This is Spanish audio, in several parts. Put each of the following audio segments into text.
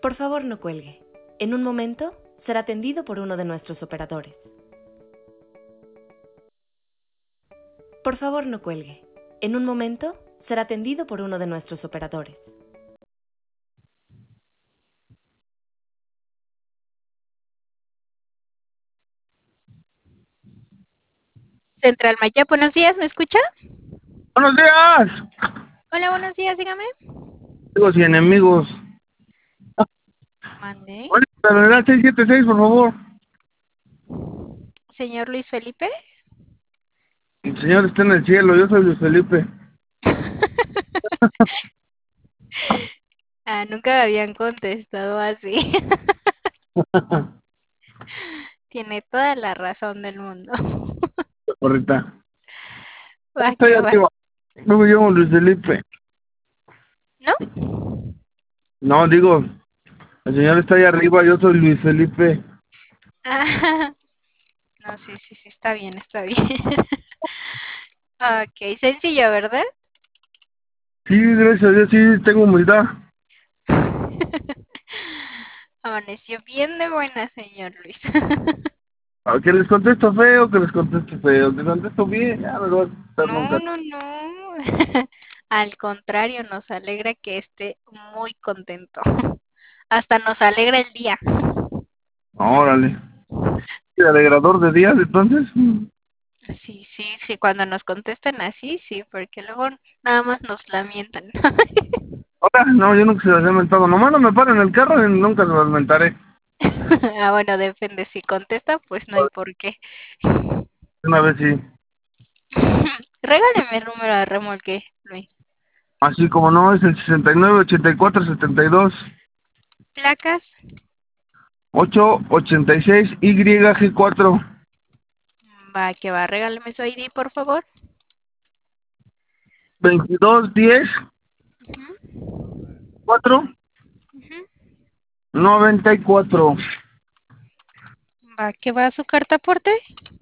Por favor, no cuelgue. En un momento será atendido por uno de nuestros operadores. Por favor, no cuelgue. En un momento será atendido por uno de nuestros operadores. Central Maya, buenos días, ¿me escucha? Buenos días, Hola, buenos días, dígame. amigos y enemigos. Mande. Oye, la verdad 676, por favor. Señor Luis Felipe. El Señor está en el cielo, yo soy Luis Felipe. Nunca me habían contestado así. Tiene toda la razón del mundo. Correcta. Va Estoy que va. arriba. No me llamo Luis Felipe. ¿No? No, digo, el Señor está ahí arriba, yo soy Luis Felipe. Ah, no, sí, sí, sí, está bien, está bien. Ok, sencillo, ¿verdad? Sí, gracias a Dios, sí, tengo humildad. Amaneció bien de buena, señor Luis. A que les contesto feo, que les contesto feo, que contesto bien, ya me lo voy a contestar No, nunca. no, no. Al contrario, nos alegra que esté muy contento. Hasta nos alegra el día. Órale. ¿El alegrador de días, entonces? Sí, sí, sí, cuando nos contestan así, sí, porque luego nada más nos lamentan. Ahora, no, yo nunca se las he mentado. Nomás no me paro en el carro y nunca se las mentaré. Bueno, depende. Si contesta, pues no hay por qué. Una vez sí. Regáleme el número de remolque, Luis. Así como no, es el 69 84 72 Placas. 886 YG4 Va, que va. Regáleme su ID, por favor. 2210 Ujú, 4 ujú. 94. Va, que va su carta aporte.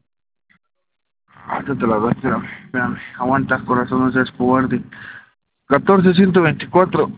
Ah, te la doy, espérame. Aguanta, corazón, no seas cobarde. 14124.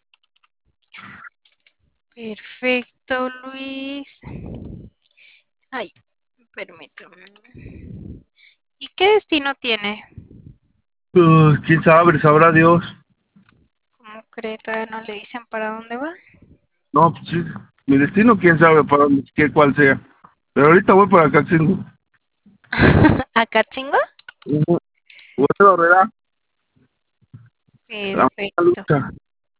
Perfecto, Luis. Ay, permítame. ¿Y qué destino tiene? ¿Quién sabe? Sabrá Dios. ¿Cómo cree? ¿Todavía no le dicen para dónde va? No, pues sí. Mi destino, quién sabe para dónde, qué cuál sea. Pero ahorita voy para Caxingo. ¿A Catzingo? Voy a Herrera. La Perfecto. lucha.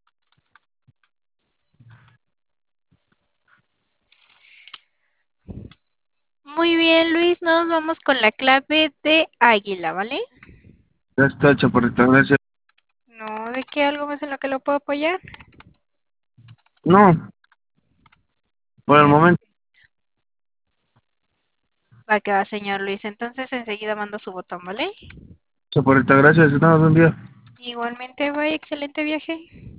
Muy bien, Luis, nos vamos con la clave de águila, ¿vale? Ya está, chaparrita, gracias. No, ¿de qué algo más en lo que lo puedo apoyar? No, por el Per- momento. Va que va, señor Luis. Entonces enseguida mando su botón, ¿vale? Chaparrita, gracias. Que tengas buen día. Igualmente, vaya, excelente viaje.